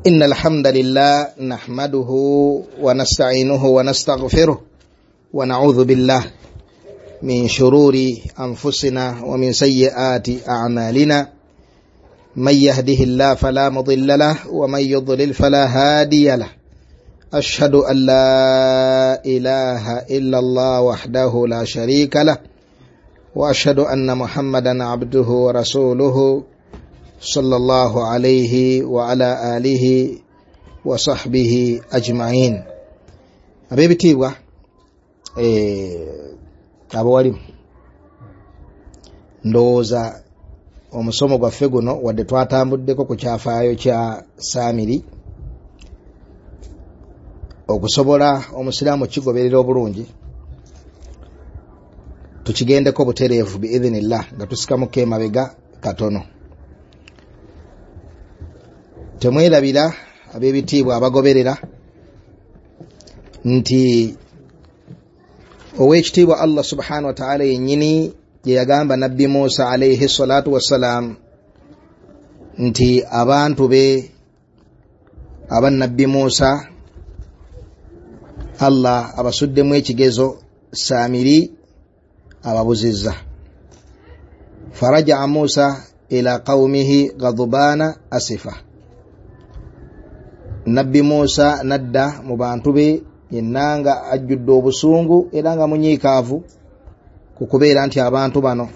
إن الحمد لله نحمده ونستعينه ونستغفره ونعوذ بالله من شرور أنفسنا ومن سيئات أعمالنا من يهده الله فلا مضل له ومن يضلل فلا هادي له أشهد أن لا إله إلا الله وحده لا شريك له وأشهد أن محمدا عبده ورسوله صلى الله عليه وعلى آله وصحبه أجمعين. أبي بتيبوا abawalimu ndowooza omusomo gwaffe guno wadde twatambuddeko ku kyafaayo kya Samiri okusobola omusiraamu kigoberera obulungi tukigendeko butereevu biidhinillah nga tusikamuko emabega katono. Temwerabira ab'ebitiibwa abagoberera nti owekitiibwa Allah subhanahu wa ta'ala yennyini gye yagamba Nabbi Musa alayhi salatu wassalam nti abantu be aba Nabbi Musa Allah abasuddemu ekigezo Samiri ababuzizza. Faraja Musa ila qaumihi ghadbana asifa. Nabbi Musa nadda mu bantu be yenanga ajjudde obusungu era nga munyiikaavu ku kubeera nti abantu bano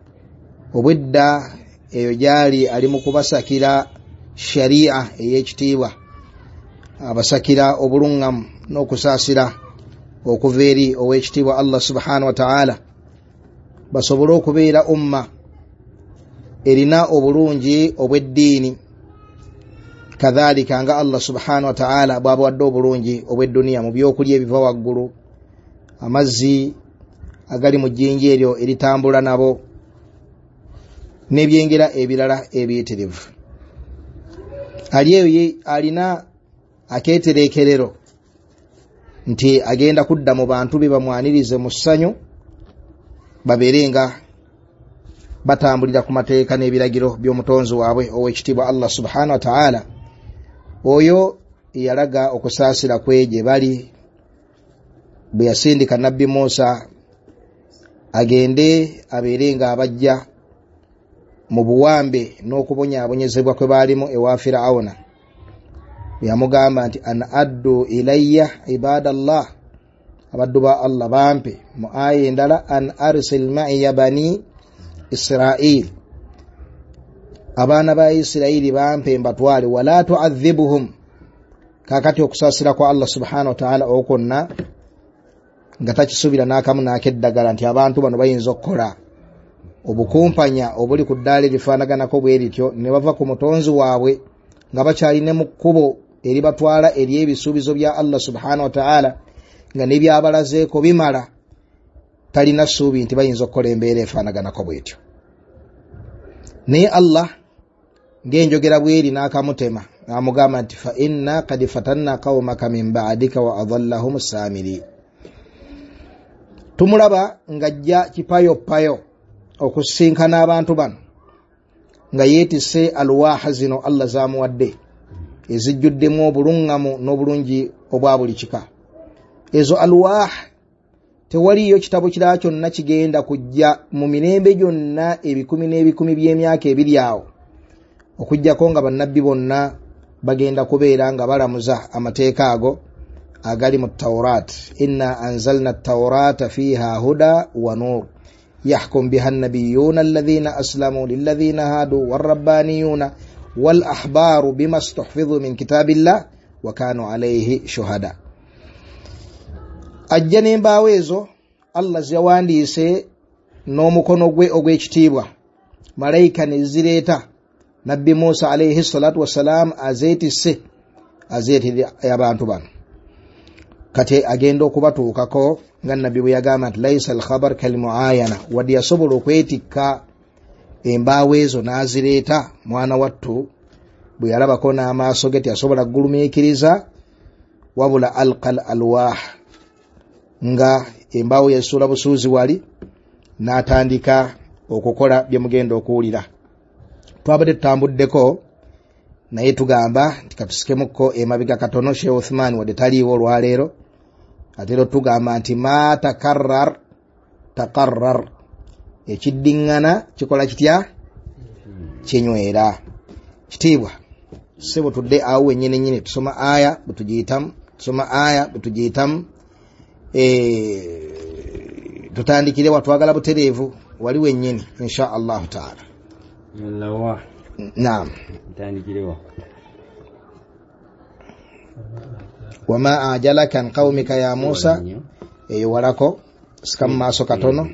obwedda eyo gyali ali mu kubasakira sharia ey'ekitiibwa, abasakira obulungamu n'okusaasira okuva eri ow'ekitiibwa Allah subhanahu wa ta'ala basobole okubeera umma erina obulungi obw'eddiini kadhalika nga Allah subhanahu wa ta'ala bw'abawadde obulungi obw'edduniya mu byokulya ebiva waggulu, amazzi agali mu jjinja eryo eritambula nabo n'ebyengera ebirala ebiyitirivu. Ali eyo alina akeetereekerero nti agenda kudda mu bantu be bamwanirize mu ssanyu babeere nga batambulira ku mateeka n'ebiragiro by'omutonzi waabwe ow'ekitiibwa Allah subhanahu wa ta'ala. Oyo yalaga okusaasira kwe gye bali bwe yasindika Nabbi Musa agende abeere nga abajja mu buwambe n'okubonyaabonyezebwa kwe baalimu ewa Firawuna. Yamugamba nti an addu ilayya ibadallah, abaddu ba Allah bampe. Mu aya endala an arsil ma'iya bani Israil, abaana ba Isirayiri bampe mbatwale. Wala tu'adhibuhum, kakati okusaasira kwa Allah subhanahu wa ta'ala okonna nga takisubira n'akamu n'akeddagala nti abantu bano bayinza okukola obukumpanya obuli ku ddaala erifaanaganako bwe lityo ne bava ku mutonzi waabwe nga bakyalina mu kkubo eribatwala eri ebisuubizo bya Allah subhanahu wa ta'ala nga n'ebyabalazeeko bimala, talina ssuubi nti bayinza okukola embeera efaanaganako bwetyo. Naye Allah ng'enjogera bweri n'akamutema n'amugamba nti fa inna qad fatanna qaumaka min ba'dika wa adallahum Samiri. Tumulaba ng'ajja kipayopayo okusinkana abantu bano nga yeetisse alwaaha zino Allah zaamuwadde ezijjuddemu obulungamu n'obulungi obwa buli kika. Ezo alwaaha tewaliyo kitabo kirala kyonna kigenda kujja mu mirembe gyonna ebikumi n'ebikumi by'emyaka ebiri awo okujjako nga bannabbi bonna bagenda kubeera nga balamuza amateeka ago agali mu Tawrat. Inna anzalna at-Tawrata fiha huda wa nur yahkum biha an-nabiyyuna alladhina aslamu lilladhina hadu war-rabbaniyuna wal-ahbaru bima istuhfidhu min kitabillah wa kanu alayhi shuhada. Ajja n'embaawo ezo Allah ziyawandiise n'omukono gwe ogw'ekitiibwa, malayika ne zireeta Nabbi Musa alayhi salatu wassalam azeetisse azeetera abantu bano. Kati agenda okubatuukako nga Nabbi bwe yagamba nti laisa al-khabar kal-muayana, wadde yasobola okwetikka embaawo ezo n'azireeta mwana wattu bwe yalabako n'amaaso ge teyasobola kugulumiikiriza, wabula alqal alwah, nga embaawo yasuula busuuzi wali n'atandika okukola bye mugenda okuwulira. Twabadde tutambuddeko naye tugamba tikatusikemukko emabega katono Sheikh Uthman wadde taliiwo olwaleero atero tugamba nti ma takarrar ekiddiŋŋana kikola kitya kinywera. Kitiibwa sebo tudde awo wennyini tusoma aya butugiyitamu tutandikire watwagala butereevu wali wennyini insha Allah taala. Naam. Tandikirewa. Wama ajalaka an qaumika ya Musa eyo walako sikam maaso katono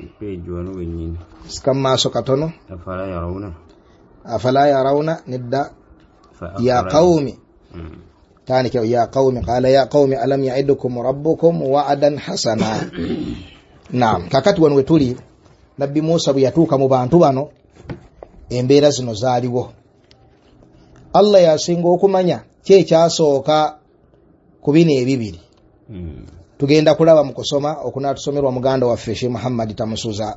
afala yarawna nidda ya qaumi tanike ya qaumi qala ya qaumi alam ya'idukum rabbukum wa'adan hasana. Naam, kakati wano wetuli nabbi Musa buyatuuka mu bantu bano embeera zino zaaliwo. Allah yasinga okumanya kyekyasooka ku bino ebibiri. Tugenda kulaba mu kusoma okunatusomerwa muganda waffe Sheikh Muhammad Tamusuza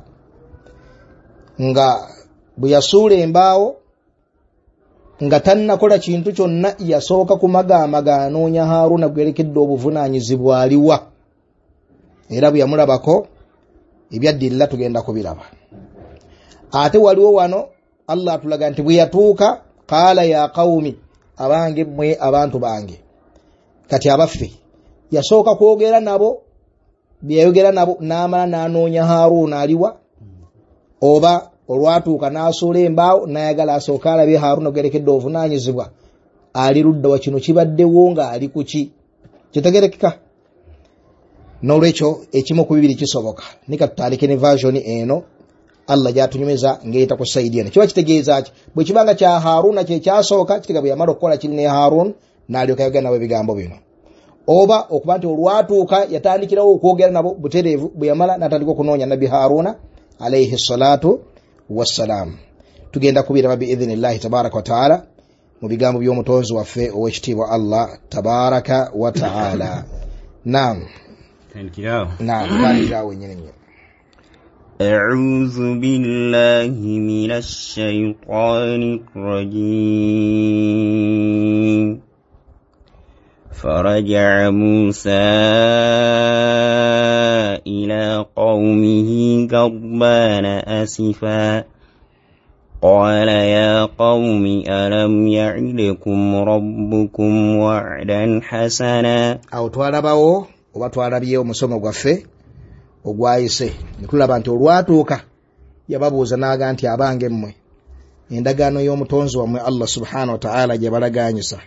nga bwe yasuula embaawo nga tannakola kintu kyonna yasooka kumagaamaga anoonya Haruna gwerekedde obuvunaanyizibwa aliwa, era bwe yamulabako ebyaddirira tugenda kubiraba. Ate waliwo wano Allah atulaga nti bwe yatuuka qala ya qaumi abange mmwe abantu bange. Kati abaffe yasooka kwogera nabo byayogera nabo n'amala n'anoonya Haruna aliwa, oba olwatuuka n'asuula embaawo n'ayagala asooka alabye Haruna gerekedde obuvunaanyizibwa ali ludda wa kino kibaddewo nga ali kuki kitegerekeka. N'olwekyo ekimu ku bibiri kisoboka. Nika tutandike ne version eno Allah gyatunyumiza ngeyita ku saidi eno. Kiba kitegeeza ki bwe kibanga kya Haruna kye kyasooka kitega bwe yamala okukola kiri ne Harun n'alyoka yogera nabo ebigambo bino, oba okuba nti olwatuuka yatandikirawo okwogera nabo butereevu bwe yamala n'atandika okunoonya nabbi Haruna alayhi salatu wassalam. Tugenda kubiraba biidhnillahi tabaraka wa taala mu bigambo by'omutonzi waffe ow'ekitiibwa Allah tabaraka wa taala. Naam. Tandikirawo wennyini. أعوذ بالله من الشيطان الرجيم. فرجع موسى إلى قومه غضبان أسفا قال يا قوم ألم يعدكم ربكم وعدا حسنا. أو twalabawo oba twalabyewo musomo gwaffe ogwayise ne tulaba nti olwatuuka yababuuza n'aga nti abange mmwe endagaano y'omutonzi wammwe Allah subhanahu wa ta'ala gye balagaanyisa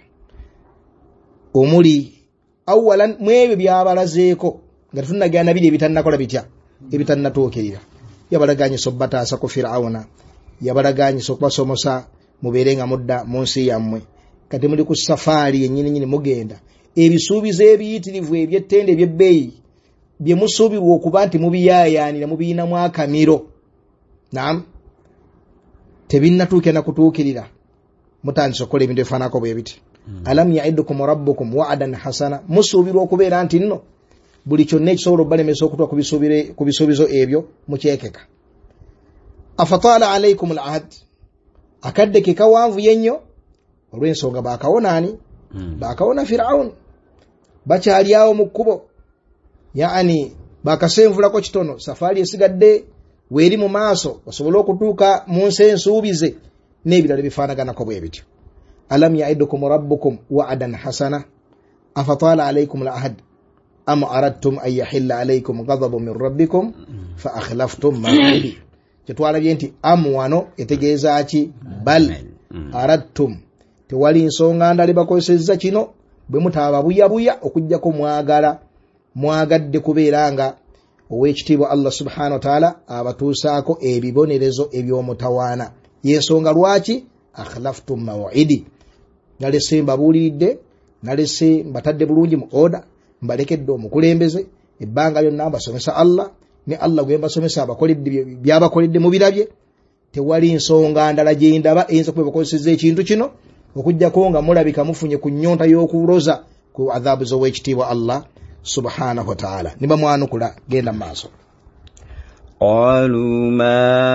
omuli awalan mwebyo byabalazeeko nga tunnagaana biri ebitannakola bitya ebitannatuukirira. Yabalagaanyisa obbataasa ku Firawuna, yabalagaanyisa okubasomosa mubeere nga mudda mu nsi yammwe. Kati muli ku safaari yennyini mugenda ebisuubizo ebiyitirivu eby'ettende eby'ebbeeyi bye musuubirwa okuba nti mubiyaayaanira mubiyinamu akamiro. Naam, tebinnatuuka na kutuukirira mutandise okukola ebintu ebifaanako bwe biti. Alam ya'idukum rabbukum wa'adan hasana, musuubirwa okubeera nti nno buli kyonna ekisobola obbalemesa okutwa ku bisuubizo ebyo mukyekeka. Afataala alaykum al-ahad, akadde ke kawanvu yennyo olw'ensonga baakawonaani baakawona Firawuni bakyali awo mu kkubo, yaani baakasenvulako kitono, safaari esigadde weeri mu maaso basobole okutuuka mu nsi ensuubize n'ebirala bifaanaganako bwe bityo. Alam ya'idukum rabbukum wa'adan hasana afataala alaykum al-ahad am aradtum an yahilla alaykum ghadabun min rabbikum fa akhlaftum maw'idi. Kyetwalabye nti am wano etegeeza ki bal aradtum, tewali nsonga ndala bakozesezza kino bwe mutaaba buyabuya okujjako mwagadde kubeera nga ow'ekitiibwa Allah subhanahu wa ta'ala abatuusaako ebibonerezo eby'omutawaana. Yensonga lwaki akhlaftum maw'idi, nalese mbabuuliridde, nalese mbatadde bulungi mu oda, mbalekedde omukulembeze ebbanga lyonna mbasomesa Allah, ne Allah gwe mbasomesa abakoledde byabakoledde mu birabye. Tewali nsonga ndala gye ndaba eyinza kuba bakozesezza ekintu kino okujjako nga mulabika mufunye ku nnyonta y'okuloza ku adhabu z'ow'ekitiibwa Allah subhanahu wa ta'ala. Niba mwanukula genda maaso. قالوا ما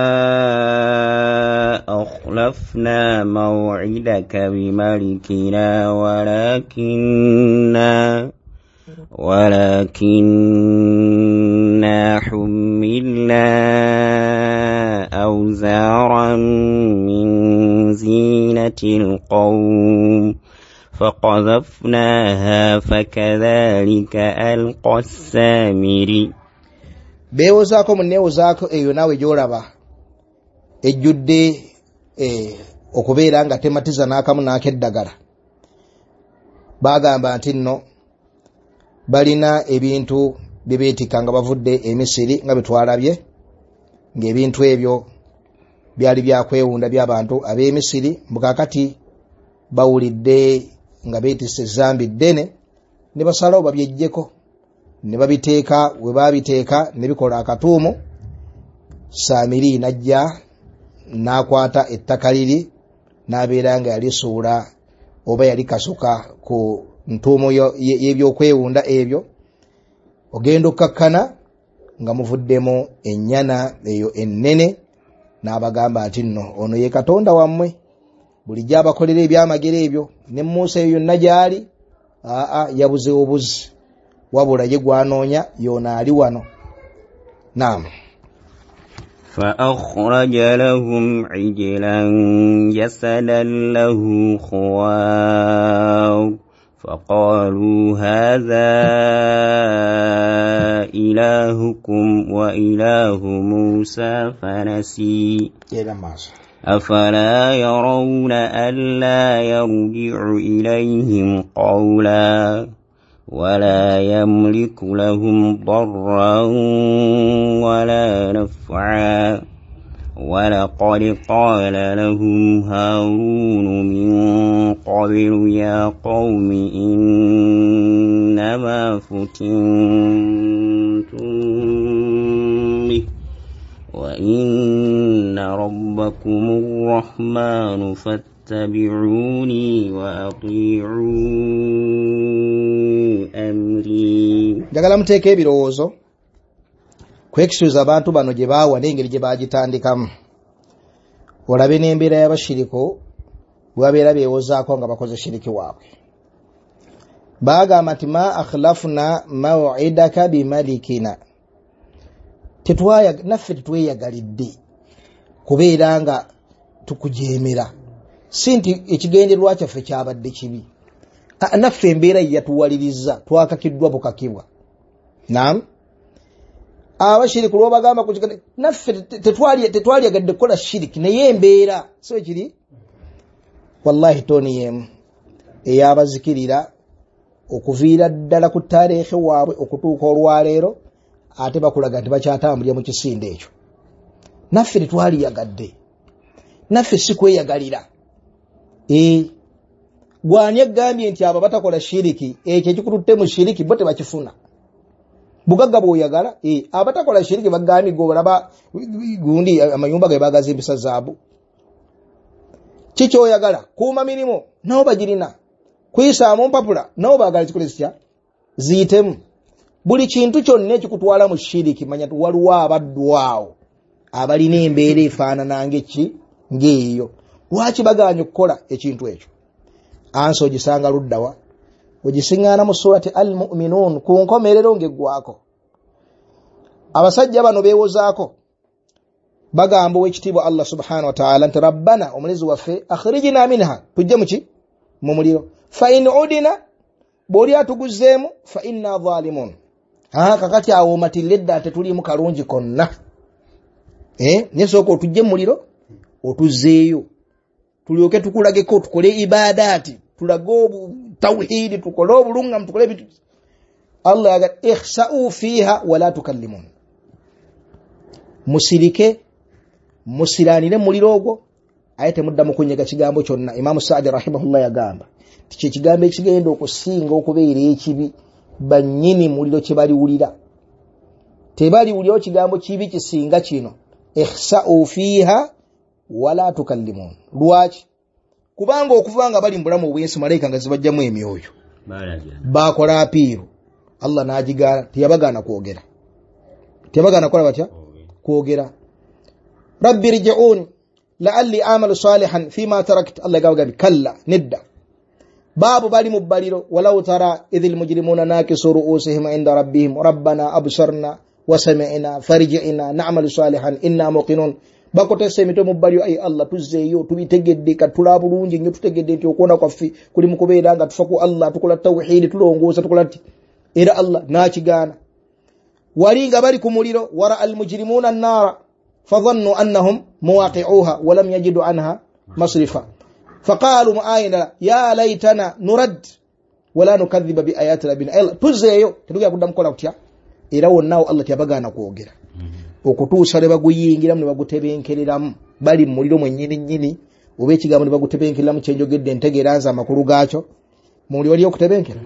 أخلفنا موعدك بملكنا ولكننا حملنا أوزارا من زينة القوم فقذفناها فكذلك ألقى السامري. beewozaako munneewozaako eyo naawe gy'olaba ejjudde okubeera nga tematiza n'akamu n'akeddagala. Baagamba nti nno balina ebintu bye beetikka nga bavudde e Misiri nga betwalabye, ng'ebintu ebyo byali byakwewunda by'abantu ab'e Misiri. Mukakati bawulidde nga beetisse ezzambi ddene ne basalawo babyeggyeko, ne babiteeka we baabiteeka ne bikola akatuumu. Saamiri najja n'akwata ettaka liri n'abeera nga yalisuula oba yali kasuka ku ntuumu y'ebyokwewunda ebyo. Ogenda okkakkana nga muvuddemu ennyana eyo ennene, n'abagamba nti nno ono ye Katonda wammwe bulijjo abakolera ebyamagero ebyo. Ne Musa eyo yonna gy'ali yabuze obuzi, wabula ye gwanoonya yoona ali wano. Naam. فأخرج لهم عجلا جسدا له خوار فقالوا هذا إلهكم وإله موسى فنسي أفلا يرون ألا يرجع إليهم قولا ولا يملك لهم ضرا ولا نفعا ولقد قال لهم هارون من قبل يا قوم إنما فتنتم به وإن ربكم الرحمن فاتبعوني وأطيعوا أمري. Njagala muteeke ebirowoozo kwekisuuza abantu bano gye baawa n'engeri gye baagitandikamu. Olabe n'embeera y'abashiriku bwe babeera beewozaako nga bakoze shiriki waabwe. Baagamba nti ma akhlafna maw'idaka bimalikina, naffe tetweyagalidde kubeera nga tukujeemera, si nti ekigendererwa kyaffe kyabadde kibi. Naffe embeera yatuwaliriza, twakakiddwa bukakibwa. Naam. Abashiriku lwo bagamba kujikane naffe tetwali yagadde kola shiriki naye embeera so kiri. Wallahi toni yemu eyabazikirira okuviira ddala ku tarehe waabwe okutuuka olwaleero ate bakulaga nti bakyatambulira mu kisinde ekyo. Naffe tetwali yagadde, naffe si kweyagalira. Gwani agambye nti abo batakola shiriki ekyo ekikututte mu shiriki bo tebakifuna. Bugagga bw'oyagala abatakola shiriki bagambye gobalaba gundi amayumba ge bagazimbisa zaabu. Kiki oyagala? Kuuma mirimu nabo bagirina, kuyisaamu mpapula nabo baagala kikolesya ziyitemu. Buli kintu kyonna ekikutwala mu shiriki manya waliwo abaddwawo abalina embeera efaanana ng'eyo. Lwaki baganye okukola ekintu ekyo? Ansi ogisanga luddawa? Ogisiŋŋaana mu surati Al-Mu'minuun ku nkomerero ng'eggwako. Abasajja bano beewozaako bagamba ow'ekitiibwa Allah subhanahu wa ta'ala nti rabbana omulezi waffe akhrijna minha, tujje muki mu muliro, fa in udina bw'oli atuguzzeemu fa inna zalimun. Kakati awo omatilledda tetuliimu kalungi konna. Nyesooka otujje mu muliro otuzzeeyo tulyoke tukulageko tukole ibadaati, tulage tawhidi, tukole obulungamu, tukole bitu. Allah yaga ihsa'u fiha wala tukallimun. Musirike musiranire muliro ogwo ayete muddamu kunyega kigambo kyonna. Imam Sa'di rahimahullah yagamba tiche kigambo ekigenda okusinga okubeera ekibi bannyini muliro kye baliwulira. Tebaliwulirawo kigambo kibi kisinga kino ihsa'u fiha wala tukallimun. Lwaki? Kubanga okuvanga bali mbulamu obwensi malaika nga zibajjamu emyoyo bakola apiiru. Allah n'agigaana, teyabagaana kwogera, teyabagaana kola batya kwogera rabbi rji'un la'alli amalu salihan fima tarakt Allah gawaga kalla nidda babu bali mubbaliro walau tara idhil mujrimuna nakisu ru'usihim inda rabbihim rabbana absarna wa sami'na farji'na na'malu salihan inna muqinun bakote semito mubbalyo ay Allah tuzeyo tubitegedde katula bulungi nyo tutegedde nti okona kwafi kuli mukubeera nga tufaku Allah tukula tawhid tulongoza tukulati era Allah nakigana walinga bali kumuliro wara al mujrimuna an-nara fadhannu annahum muwaqi'uha wa lam yajidu anha masrifa faqalu mu'ayna ya laitana nurad wala nukadhiba bi ayati rabbina Allah tuzeyo tutuga kudamkola kutya era wonnawo Allah tyabagana kwogera okutuusa ne baguyingiramu ne bagutebenkereramu bali muliro mwennyini nnyini oba ekigambo ne bagutebenkereramu kyenjogedde entegeeraza amakulu gaakyo muli wali okutebenkera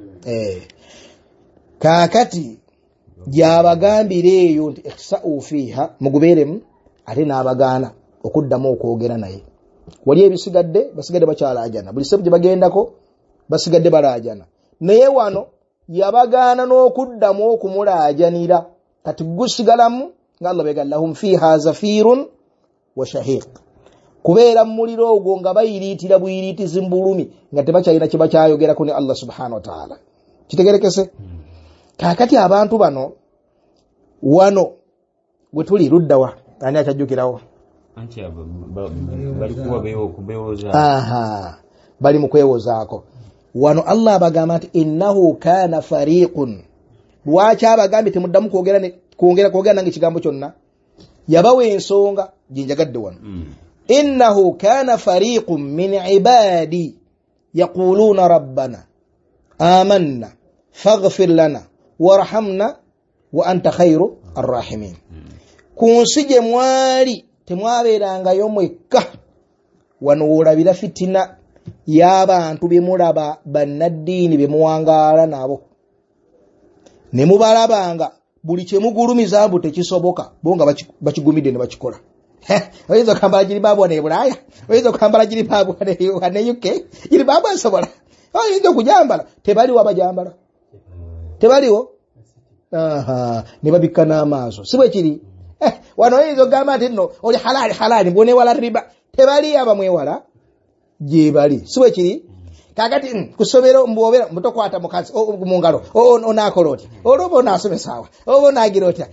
kaakati gyabagambira eyo nti ihsa'u fiha mugubeeremu ate n'abagaana okuddamu okwogera naye wali ebisigadde basigadde bakyalaajana buli sebu gye bagendako basigadde balaajana naye wano yabagaana n'okuddamu okumulaajanira kati gusigalamu nga Allah bega lahum fiha zafirun wa shahiq kubeera muliro ogwo nga bayiriitira buyiriiti zimbulumi nga tebakyalina kye bakyayogerako ne Allah subhanahu wa ta'ala kitegerekese kakati abantu bano wano gwe tuli luddawa ani akyajjukirawo anti bali kuba bewoza bali mu kwewozaako wano Allah abagamba nti innahu kana fariqun lwaki abagambye temuddamu kwogera nange ekigambo kyonna yabawa ensonga jinjagadde wano innahu kana fariqun min ibadi yaquluna rabbana amanna faghfir lana warhamna wa anta khairu arrahimin kunsi gye mwali temwabeerangayo mwekka wano woolabira fitina y'abantu bye mulaba bannaddiini bye muwangaala nabo ne mubalabanga buli kye mugulumiza mbu tekisoboka bo nga bakigumidde ne bakikola oyinza okambala giri baabwa ne Bulaaya oyinza okambala giri baabwa ne UK giri baabwa asobola oyinza okujambala tebaliwo abajambala tebaliwo ne babikka n'amaaso si bwe kiri wano oyinza okugamba nti nno oli halali mbonewala riba tebali abamwewala gye bali si bwe kiri kakati kusomero mbobera mutokwata mukazi mu ngalo onakola otya olwoba onasomesaawa oba onagira otya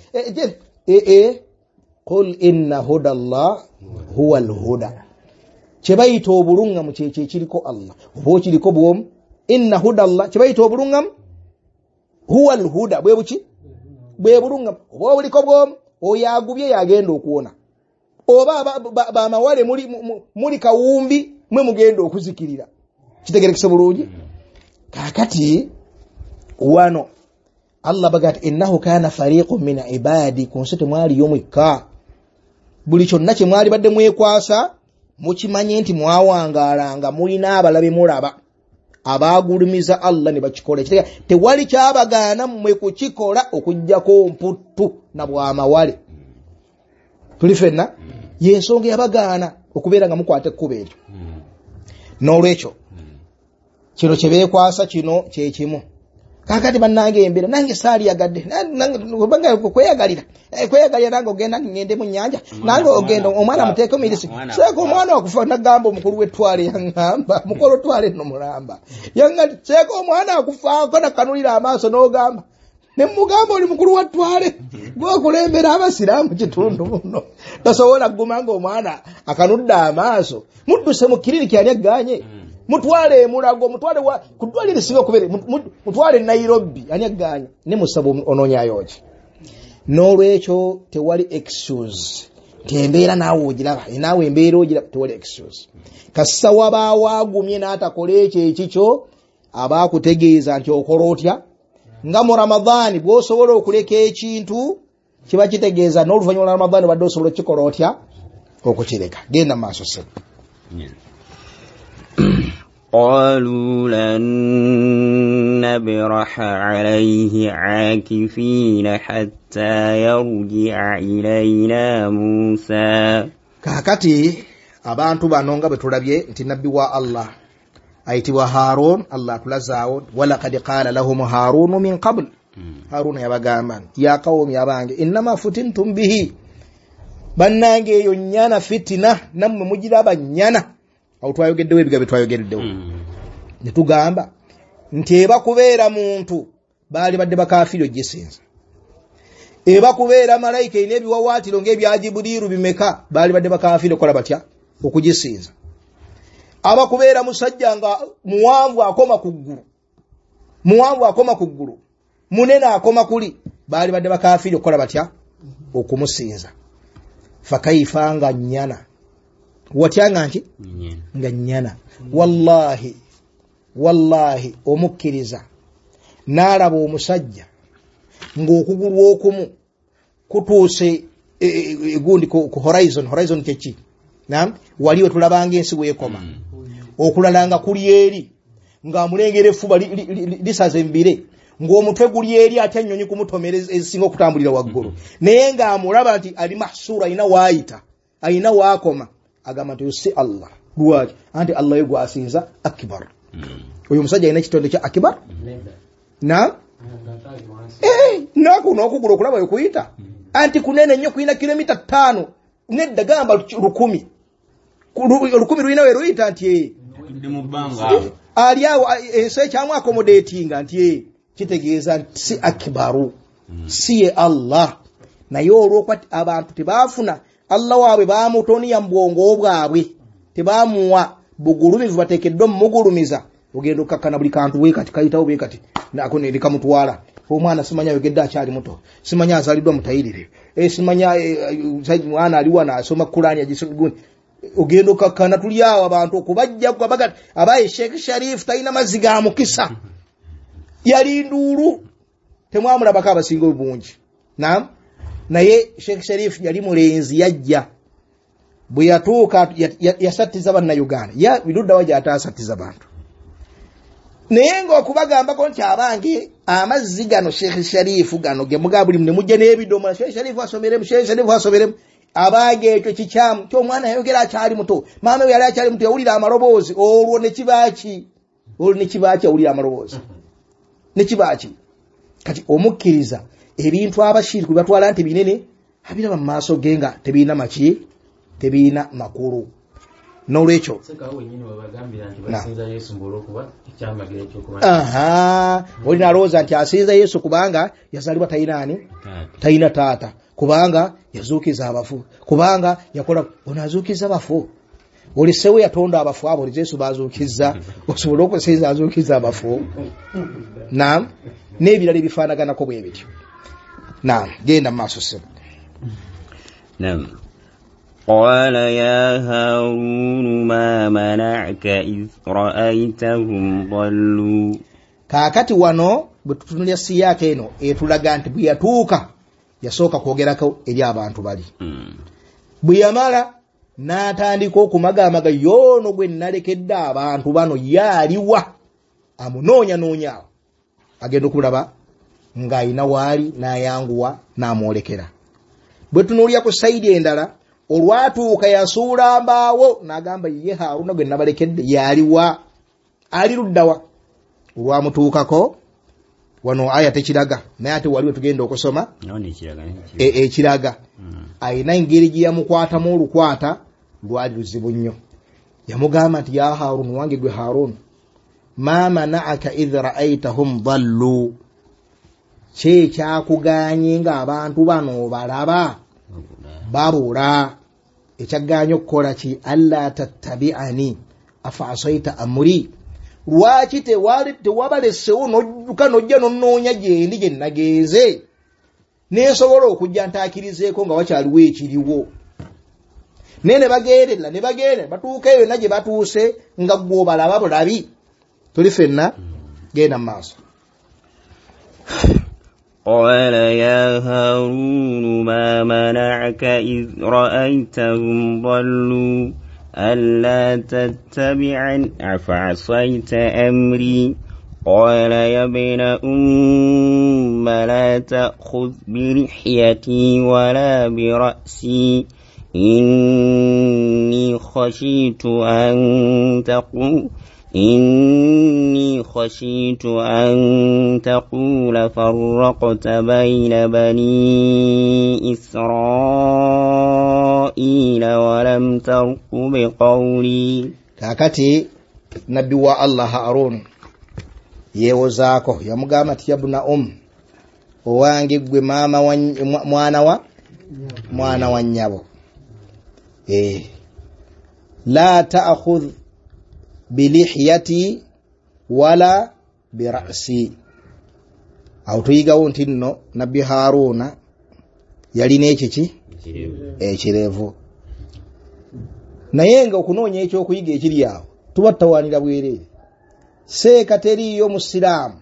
qul inna huda Allah huwa alhuda kyebayita obulungamu kyekyo ekiriko Allah oba okiriko bwomu inna huda Allah kyebayita obulungamu huwa alhuda bwe buki bwe bulungamu oba obuliko bwomu oyo agubye yagenda okuwona oba bamawale muli kawumbi mwe mugenda okuzikirira kitegerekese bulungi kakati wano Allah bagati innahu kana fariqun min ibadi kunsete mwali yomwika buli kyonna kye mwali badde mwekwasa mukimanye nti mwawangalanga mulina abalabe mulaba abagulumiza Allah ne bakikola kitega tewali kyabagaana mmwe kukikola okujjako mputtu na bwamawale tulifenna yensonga yabagaana okubeera nga mukwate ekkubo eryo n'olwekyo kino kye beekwasa kino kye kimu kakati bannange embira nange saali yagadde nange kweyagalira nange ogenda ngende mu nnyanja nange ogenda omwana muteeko mirisi seeko omwana wakufa nagamba omukulu w'ettwale yaŋŋamba mukolo twale nno mulamba yaŋŋa seeko omwana akufaako nakanulira amaaso n'ogamba ne mugamba oli mukulu wa ttwale gwokulembera abasiraamu kitundu muno tasobola kuguma ng'omwana akanudde amaaso mudduse mu kiriniki ani agganye mutwale mulago mutwale wa kudwali lisinga kubere mutwale Nairobi ani agganye ne musabo ononyayo ki n'olwekyo tewali excuse tembeera naawe ogiraba naawe embeera ogiraba tewali excuse kasawa baawagumye n'atakola ekyo abaakutegeeza nti okola otya nga mu Ramadhaani bw'osobola okuleka ekintu kiba kitegeeza n'oluvannyuma lwa Ramadhaani badde osobola okukikola otya okukireka genda mu maaso se قالوا لن نبرح عليه عاكفين حتى يرجع إلينا موسى kakati abantu bano nga bwe tulabye nti nabbi wa Allah ayitibwa Harun Allah tulazaawo wala qad qala lahum Harun min qabl Harun yabagamba ya qawmi abange innama futintum bihi bannange eyo nnyana fitina nammwe mugiraba nnyana awo twayogeddewo ebigambo twayogeddewo ne tugamba nti eba kubeera muntu baali badde bakafiiri ogisinza eba kubeera malayika ina ebiwawaatiro ng'ebya Jibuliiru bimeka baali badde bakafiiri okola batya okugisinza aba kubeera musajja nga muwanvu akoma ku ggulu munene akoma kuli baali badde bakafiiri okola batya okumusinza fakaifa nga nnyana watyanga nki nga nnyana wallahi omukkiriza n'alaba omusajja ng'okugulu okumu kutuuse gundi ku horizon kyeki waliwo tulabanga ensi bwekoma okulala nga kuli eri ng'amulengera effuba lisaze embire ng'omutwe guli eri ate ennyonyi kumutomera ezisinga okutambulira waggulu naye ng'amulaba nti ali mahsura ayina waayita ayina waakoma agamba nti si Allah lwaki anti Allah ye gwasinza akbar oyo musajja ayina ekitonde kya akbar naku n'okugulu okulaba yokuyita anti kunene nnyo kuyina kilomita 5 nedda gamba 1,000 luyina we luyita nti ali awo ensi ekyamu accommodatinga nti kitegeeza nti si akibaru si ye Allah naye olw'okuba abantu tebaafuna Allah waabwe baamutoniya mu bwongo bwabwe tebaamuwa bugulumivu bateekeddwa mumugulumiza ogenda okkakkana buli kantu bwe kati kayitawo bwe kati nako ne likamutwala omwana simanya yogedde akyali muto simanya azaliddwa mutayirire simanya mwana aliwa n'asoma Kurani agisoma ogenda okkakkana tuli awo abantu okubajja kubaga abaye Sheikh Sharif talina mazzi ga mukisa yali nduulu temwamulabako abasinga obungi naye Sheikh Sharif yali mulenzi yajja bwe yatuuka yasattiza bannayuganda birudda waja ataasattiza bantu naye ng'okubagambako nti abange amazzi gano Sheikh Sharif gano ge mugamba buli ne mujja n'ebidomola Sheikh Sharif asomeremu abange ekyo kikyamu ky'omwana yayogera akyali muto maama we yali akyali muto yawulira amaloboozi olwo ne kibaaki awulira amaloboozi ne kibaaki kati omukkiriza ebintu abashiriku batwala nti binene abiraba mu maaso ge nga tebiina makulu n'olwekyo olina alowooza nti asinza Yesu kubanga yazalibwa talina taata kubanga yazuukiza abafu kubanga yakola onazuukiza abafu olisewe yatonda abafu abo Yesu bazuukiza osobola okusinza azuukiza abafu n'ebirala ebifaanaganako bwe bityo genda mu maaso sebo قال يا هارون ما منعك إذ رأيتهم ضلوا kaakati wano bwe tutunulya siyaaka eno etulaga nti bwe yatuuka yasooka kwogerako eri abantu bali bwe yamala n'atandika okumagaamaga yoono gwe nalekedde abantu bano yaaliwa amunoonyanoonya agenda okulaba ng'ayina waali n'ayanguwa n'amwolekera bwe tunuulya ku sayidi endala olwatuuka yasuula mbaawo n'agamba ye Haaruna gwe nabalekedde yaaliwa ali luddawa olwamutuukako wano aya tekiraga naye ate waliwe tugenda okusoma ekiraga ayina engeri gye yamukwatamu olukwata lwali luzibu nnyo yamugamba nti ya Haaruna wange gwe Haaruna ma mana'aka idh ra'aytahum dallu kyekyakuganye ng'abantu bano balaba babula ekyaganya okukola ki alla tattabi'ani afa asaita amri lwaki tewabalesewo nojjuka nojja nonnoonya gyendi gye nagenze nesobola okujja ntaakirizeeko nga wakyaliwo ekiriwo naye ne bagenda batuuka eyo gye batuuse nga gwobalaba bulabi tuli fenna genda mu maaso قال يا هارون ما منعك إذ رأيتهم ضلوا ألا تتبعن أفعصيت أمري قال يا ابن لا تأخذ برحيتي ولا برأسي إني خشيت أن تقول فرقت بين بني إسرائيل إسرائيل ولم ترقب قولي. kakati nabbi wa Allah Harun yewozaako yamugamba ati yabuna owange gwe mama mwana wa nnyabo la ta'khudh bilihyati wala bira'si. awo tuyigawo nti nno nabbi Haruna yalina ekiki ekirevu naye nga okunoonya ekyokuyiga ekiri awo tuba tutawaanira bwereere. seeka teriiyo musiraamu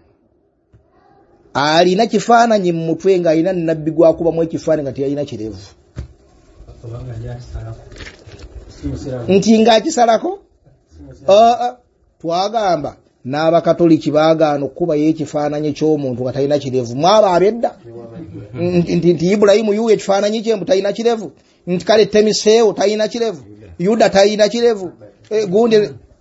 alina kifaananyi mu mutwe ng'alina nabbi gwakubamu ekifaananyi nga teyalina kirevu nti ng'akisalako. Twagamba n'abakatoliki baagaana okukubayo ekifaananyi ky'omuntu nga talina kirevu. Mwaba abedda nti Ibulayimu yuwa ekifaananyi kye mbu talina kirevu, nti kale Temiseewo talina kirevu, Yuda talina kirevu, gundi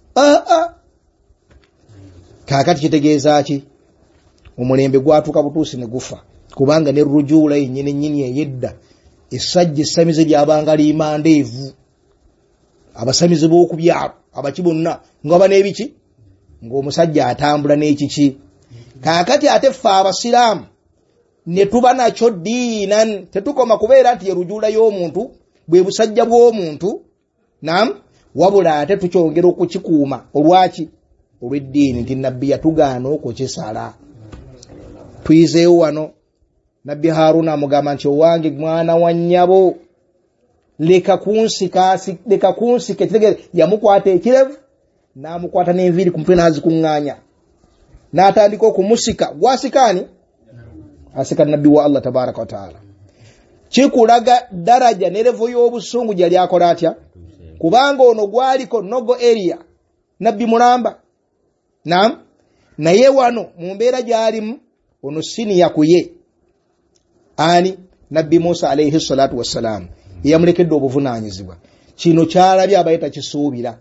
kaakati kitegeeza ki? Omulembe gwatuuka butuusi ne gufa, kubanga ne Rujuula yennyini eyedda essajja essamize lyabanga limandeevu, abasamize b'oku byalo abaki bonna ngaba n'ebiki ng'omusajja atambula n'ekiki. Kaakati ate ffe abasiraamu ne tuba nakyo diinan, tetukoma kubeera nti ye Rujuula y'omuntu bwe busajja bw'omuntu nam, wabula ate tukyongera okukikuuma olwaki? Olw'eddiini, nti nabbi yatugaana okukisala. Tuyizeewo wano nabbi Haruna amugamba nti owange mwana wa nnyabo leka kunsika kitegere. Yamukwata ekirevu n'amukwata n'enviiri ku mutwe n'azikuŋŋaanya n'atandika okumusika. Gwasikaani? Asika nabbi wa Allah tabaraka wa taala. Kikulaga daraja ne levo y'obusungu gyali akola atya, kubanga ono gwaliko nogo area nabbi mulamba nam, naye wano mu mbeera gy'alimu ono siniya kuye ani nabbi Musa alayhi salatu wassalam yamulekedde obuvunaanyizibwa. Kino kyalabye abayita kisuubira,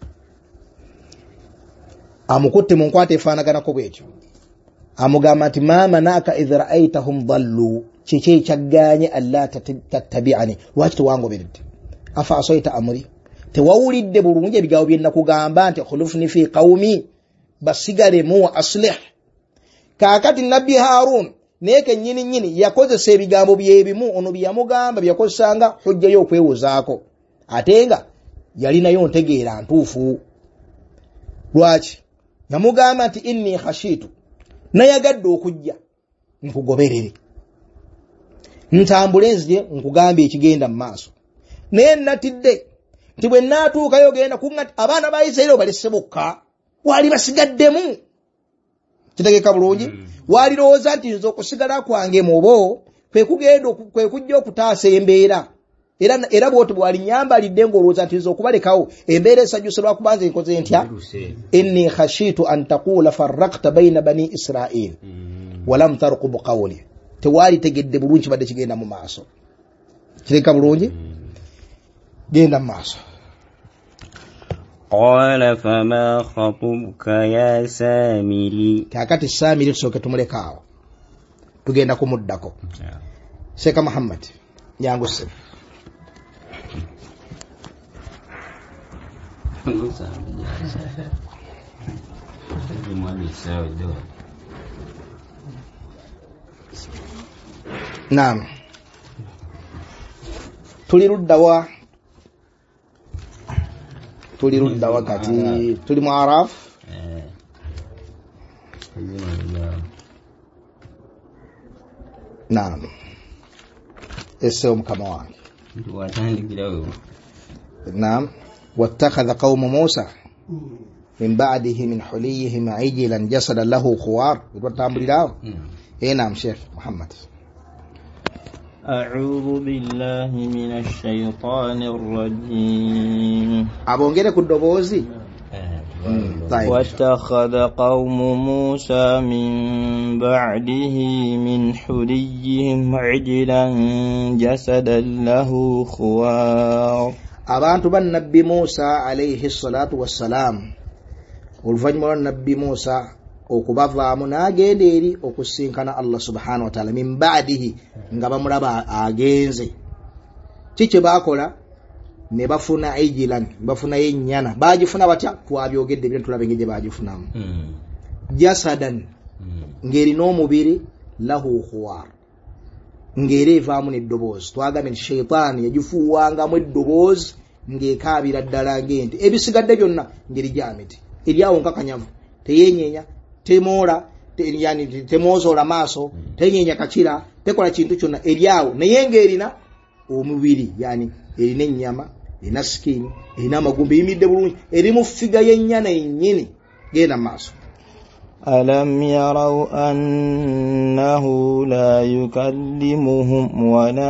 amukutte mu nkwata efaanaganako bwekyo, amugamba nti maama naaka idh ra'aytahum dallu, kiki ekyagganye alla tattabi'ani, lwaki tewangoberedde? Afa asoyita amri, tewawulidde bulungi ebigambo bye nakugamba nti khulufni fi qawmi, basigalemu wa aslih. Kaakati nabbi Harun naye kennyini yakozesa ebigambo byebimu ono bye yamugamba byakozesanga hujjayo okwewozaako, ate nga yalinayo ntegeera ntuufu. Lwaki? Yamugamba nti inni khashitu, nayagadde okujja nkugoberere, ntambule nzije nkugambye ekigenda mu maaso, naye natidde nti bwe naatuukayo genda kuŋŋati abaana ba Isirayiri balese bokka, wali basigaddemu. Kitegeeka bulungi? Walirowooza nti nze okusigala kwange mubo kwe kujja okutaasa embeera, era bwoti bwalinyambalidde ng'olowooza nti nze okubalekawo embeera esajjuse lwakuba nze nkoze ntya. Inni khashitu an taqula farraqta bayna bani Israil walam tarqub qawli, tewali tegedde bulungi badde kigenda mu maaso. Kitegeeka bulungi? Genda mu maaso. قال فما خطبك يا سامري. Kakati Samiri tusooke tumulekaawo tugenda kumuddako. Sheikh Muhammad nyanguse. Naam, tulirudda wakati tuli mu Araf. Naam, ese omukama wange. Naam, wattakhadha qawmu Musa min ba'dihi min huliyihim ajilan jasadan lahu khuwar. Tutambulirawo. Naam Sheikh Muhammad. أعوذ بالله من الشيطان الرجيم. Abongere ku ddoboozi. واتخذ قوم موسى من بعده من حليهم عجلا جسدا له خوار. Abantu ba nabbi Musa alayhi salatu wassalam oluvannyuma lwa nabbi Musa okubavaamu n'agenda eri okusinkana Allah subhanahu wa ta'ala min ba'dihi nga bamulaba agenze. Kiki baakola? ne bafuna ijilan bafuna yennyana bagifuna batya twabyogedde bye tulabe ngeje bagifunamu jasadan ngeri n'omubiri lahu khuwar ngeri evaamu n'eddoboozi twagambye nti shayitaani yagifuuwangamu eddoboozi ng'ekaabira ddala ng'ente ebisigadde byonna ngeri gyamiti eryawo nkakanyavu teyenyeenya temoola yani temwozoola maaso tenyeenya kakira tekola kintu kyonna eryawo naye ng'erina omubiri yani erina ennyama erina sikini erina amagumba eyimidde bulungi eri mu figa y'ennyana yennyini genda maaso ألم يروا أنه لا يكلمهم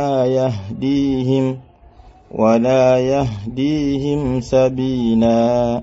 ولا يهديهم سبيلا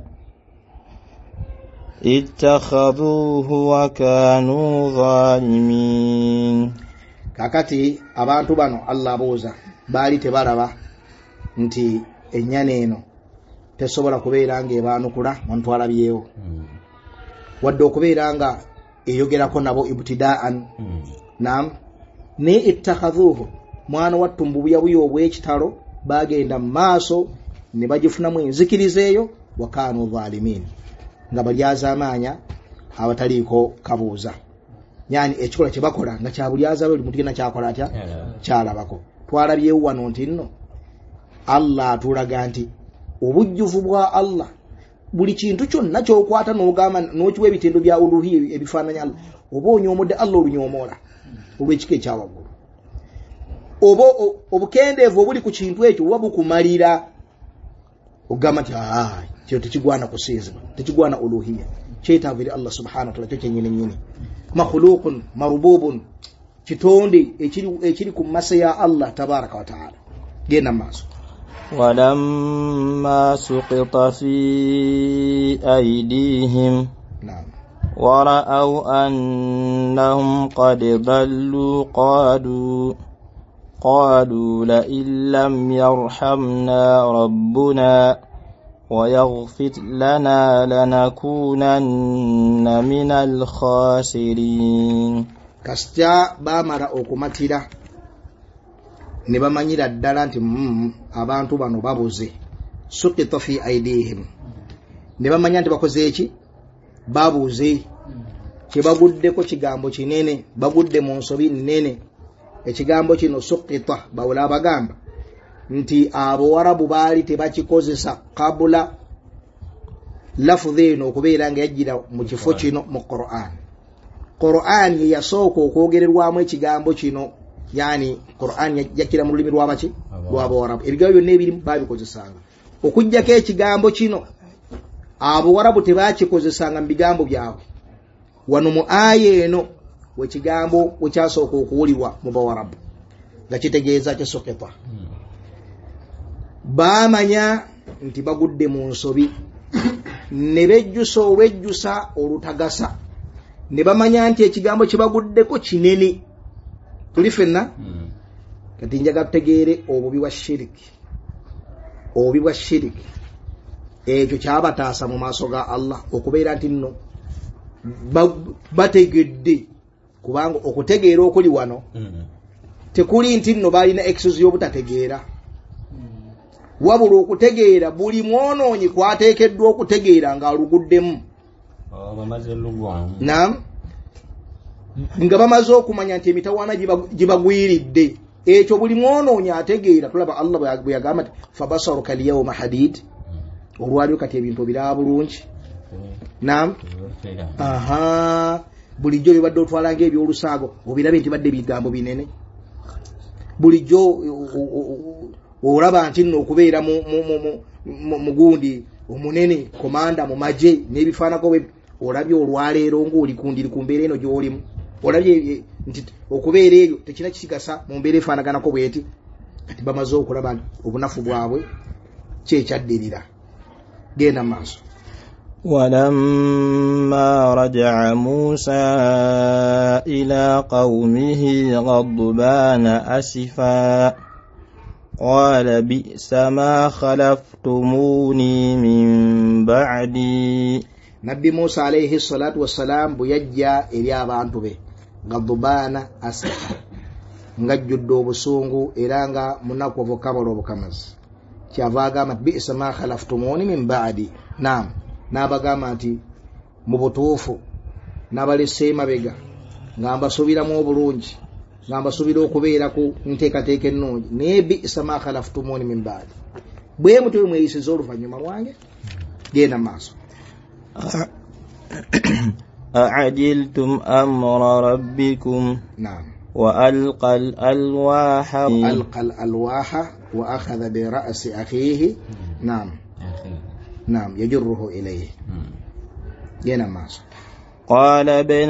اتخذوه وكانوا ظالمين kakati abantu bano Allah abuuza baali tebalaba nti ennyana eno tesobola kubeera ng'ebaanukula muntwalabyewo wadde okubeera nga eyogerako nabo ibtidaan naam ne ittakhadhuhu mwana wattumbubuyabuya obw'ekitalo bagenda mu maaso ne bagifunamu enzikiriza eyo wakaanu zalimin nga balyazaamaanya abataliiko kabuuza yani ekikola kye bakola nga kyabulyaza buli muntu yenna kyakola atya kyalabako twalabyewo wano nti nno Allah atulaga nti obujjuvu bwa Allah buli kintu kyonna kyokwata n'ogamba n'okiwa ebitendo bya uluhi ebifaananya Allah oba onyoomodde Allah olunyoomola olw'ekika ekyawaggulu oba obukendeevu obuli ku kintu ekyo oba bukumalira ogamba nti kyo tekigwana kusinzibwa tekigwana uluhiya kyetaavire Allah subhanahu wa ta'ala kyo kyennyini nnyini makhluqun marububun kitonde ekiri ku masa ya Allah tabaraka wa ta'ala genda maaso ولما سقط في أيديهم ورأوا أنهم قد ضلوا قالوا لئن لم يرحمنا ربنا ويغفر لنا لنكونن من الخاسرين kasita baamala okumatira ne bamanyira ddala nti abantu bano babuze suqita fi aidihim ne bamanya nti bakoze eki babuze kye baguddeko kigambo kinene bagudde mu nsobi nnene ekigambo kino suqita bawula abagamba nti abo warabu baali tebakikozesa kabula lafudhi eno okubeera nga yajjira mu kifo kino mu Qur'an ye yasooka okwogererwamu ekigambo kino yani Qur'an yakira mu lulimi lw'abaki lw'abawarabu ebigambo byonna ebirimu babikozesanga okujjako ekigambo kino abo warabu tebakikozesanga mu bigambo byabwe wano mu aya eno wekigambo wekyasooka okuwulirwa mu bawarabu nga kitegeeza kisoketa baamanya nti bagudde mu nsobi ne bejjusa olwejjusa olutagasa ne bamanya nti ekigambo kye baguddeko kinene tuli fenna kati njaga tutegeere obubi bwa shiriki ekyo kyabataasa mu maaso ga Allah okubeera nti nno bategedde kubanga okutegeera okuli wano tekuli nti nno balina excuse y'obutategeera wabula okutegeera buli mwonoonyi kwateekeddwa okutegeera ng'aluguddemu naam nga bamaze okumanya nti emitawaana gibagwiridde ekyo buli mwonoonyi ategeera tulaba Allah bwe yagamba nti fabasaruka alyawma hadid olwaliro kati ebintu biraba bulungi naam bulijjo bibadde otwala ng'ebyolusaago obirabe nti badde bigambo binene bulijjo olaba nti nno okubeera mugundi omunene komanda mu maje n'ebifaanako bwe olabye olwaleero ng'oli kundiri ku mbeera eno gy'olimu olabye nti okubeera ebyo tekina kisigasa mu mbeera efaanaganako bweti kati bamaze okulaba nti obunafu bwabwe kyekyaddirira genda maaso ولما رجع موسى إلى قومه غضبان أسفا قال بئس ما خلفتموني من بعدي نبي موسى عليه الصلاة والسلام بيجا إلى abantu be غضبان أسفا ngajjudde obusungu era nga munaku obukabalo obukamazi kyava agamba bi'sa ma khalaftumuni min ba'di. Naam, n'abagamba nti mu butuufu n'abalese emabega nga mbasuubiramu obulungi, nga mbasuubira okubeera ku nteekateeka ennungi, naye bi'sa ma khalaftumuni min ba'di, bwe mutyo mweyisiza oluvannyuma lwange. Genda maaso. أعجلتم أمر ربكم نعم. وألقى الألواح وأخذ برأس أخيه. نعم نعم يجره إليه. جينا ماسو. قال ابن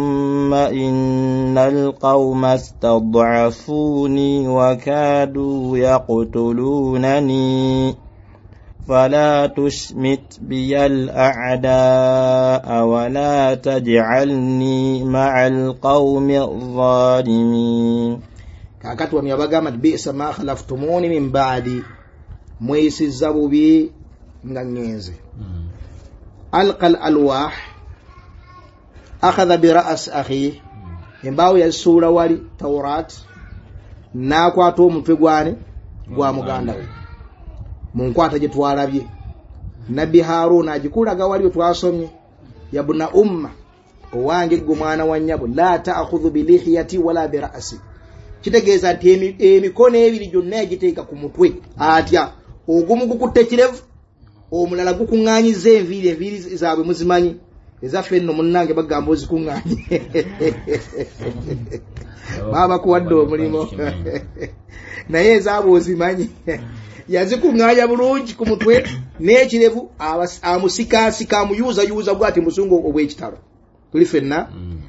إن القوم استضعفوني وكادوا يقتلونني فلا تشمت بي الأعداء ولا تجعلني مع القوم الظالمين. kakati wamyabagamba bi'sa ma khalaftumuni min ba'di, mweyisizza bubi nga ngenze. alqa alwah akhadha bi ra's akhi, embaawo yasuula wali Tawrat, n'akwata omutwe gwa muganda we mu nkwata gye twalabye. Nabbi Harun agikulaga wali twasomye, yabuna umma, owange gwe mwana wa nnyabo, la ta'khudhu bi lihiyati wala bi ra'si. Kitegeeza nti emikono ebiri gyonna yagiteeka ku mutwe atya, ogumu gukutte kirevu, omulala gukuŋŋaanyiza enviiri zaabwe muzimanyi, ezaffe nno munnange bagamba ozikuŋŋaanye. Baba kuwadde omulimo naye ezaabwe ozimanyi. Yazikuŋŋaanya bulungi ku mutwe n'ekirevu, amusikaasika amuyuuzayuuza bw'ati musungu obw'ekitalo. Tuli ffenna?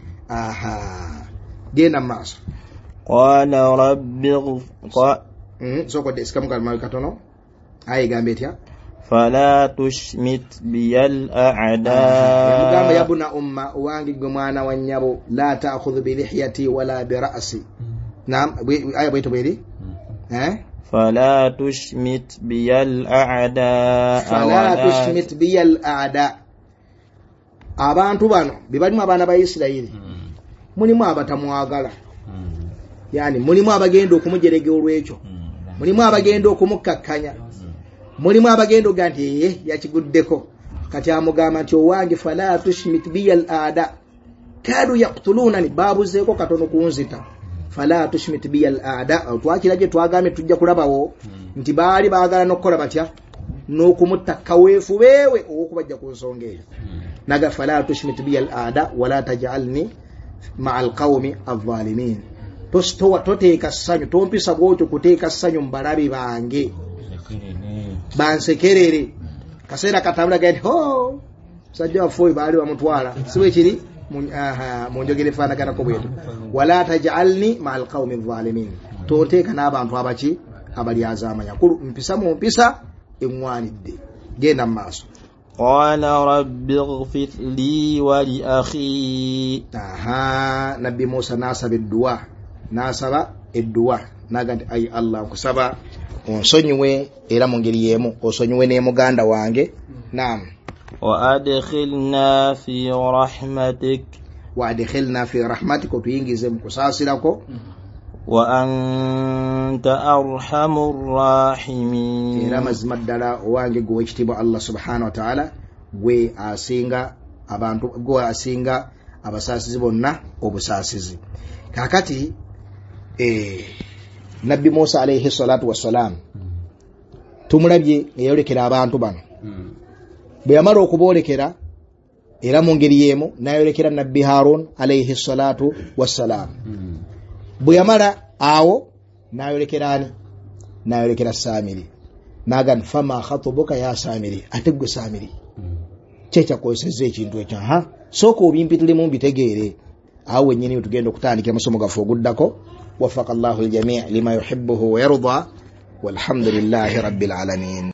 Genda mu maaso. Qala rabbi sokodde sikamu kalima katono. Ayegamba etya? Fala tushmit biyal a'da. Yamugamba yabuna umma, owange gwe mwana wa nnyabo, la ta'khudhu bi lihiyati wala bi ra'si. Naam, aya bw'eto bw'eri? فلا تشمت بي الأعداء. فلا تشمت بي الأعداء. abantu bano bebalimu abaana ba Isirayiri, mulimu abatamwagala, yani mulimu abagenda okumujerega olwekyo, mulimu abagenda okumukakkanya, mulimu abagenda oga nti yakiguddeko. Kati amugamba nti owange fala tushmit bi al-aada kadu yaqtulunani, babuzeeko katono kunzita. Fala tushmit bi al-aada, twakirage twagambe tujja kulabawo nti baali baagala n'okukola batya, n'okumutta kaweefubeewe okubajja ku nsonga eyo. Naga fala tushmit bi al-aada wala taj'alni ma'a al-qawmi adh-dhalimin. Toteeka ssanyu, tompisa bwotyo kuteeka ssanyu mu balabe bange bansekerere. Kaseera katabula gati ho sajja waffe baali bamutwala, si bwe kiri? Munjogere faanaganako bwetu. Wala taj'alni ma'al qawmi adh-dhalimin, toteeka n'abantu abaki abali azaamanya. Mpisa mu mpisa eŋŋwanidde. Genda mu maaso. Qala rabbi ighfir li wa li akhi. Nabbi Musa n'asaba edduwa, naga nti ayi Allah, nkusaba onsonyiwe era mu ngeri y'emu osonyiwe ne muganda wange. Naam. وأدخلنا في رحمتك. وأدخلنا في رحمتك, وتينجز مكساسلك. وأنت أرحم الراحمين. رمز مدلا وانجي قويشتب الله سبحانه وتعالى gwe asinga abantu, gwe asinga abasasizi bonna obusasizi. Kakati Nabbi Musa alayhi salatu wassalam tumulabye yayolekera abantu bano. Bwe yamala okuboolekera era mu ngeri y'emu n'ayolekera Nabbi Harun alayhi salatu wassalam. Bwe yamala awo n'ayolekera ani? N'ayolekera Samiri. Naga fama khatubuka ya Samiri, ate gwe Samiri kyekyakozesezza ekintu ekyo. Sooka obimpitulemu mbitegeere. Awo wennyini tugenda okutandika amasomo gaffe oguddako. Waffaka Allahu al-jamii' lima yuhibbuhu wa yarda, walhamdulillahi rabbil alamin.